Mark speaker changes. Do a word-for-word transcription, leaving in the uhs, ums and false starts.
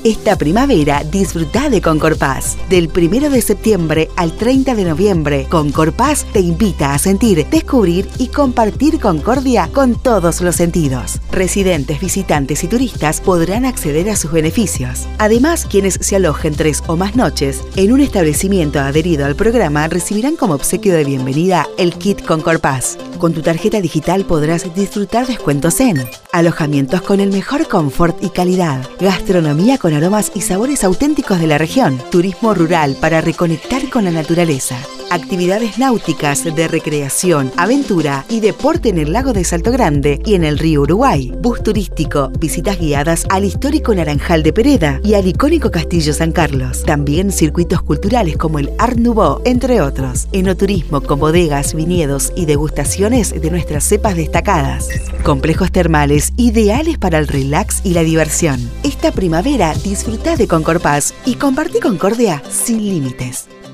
Speaker 1: Esta primavera disfruta de Concorpaz. Del primero de septiembre al treinta de noviembre, Concorpaz te invita a sentir, descubrir y compartir Concordia con todos los sentidos. Residentes, visitantes y turistas podrán acceder a sus beneficios. Además, quienes se alojen tres o más noches en un establecimiento adherido al programa recibirán como obsequio de bienvenida el kit Concorpaz. Con tu tarjeta digital podrás disfrutar descuentos en alojamientos con el mejor confort y calidad, gastronomía con aromas y sabores auténticos de la región, turismo rural para reconectar con la naturaleza, actividades náuticas de recreación, aventura y deporte en el lago de Salto Grande y en el río Uruguay, bus turístico, visitas guiadas al histórico Naranjal de Pereda y al icónico Castillo San Carlos. También circuitos culturales como el Art Nouveau, entre otros. Enoturismo con bodegas, viñedos y degustaciones de nuestras cepas destacadas. Complejos termales ideales para el relax y la diversión. Esta primavera disfruta de Concorpaz y compartí Concordia sin límites.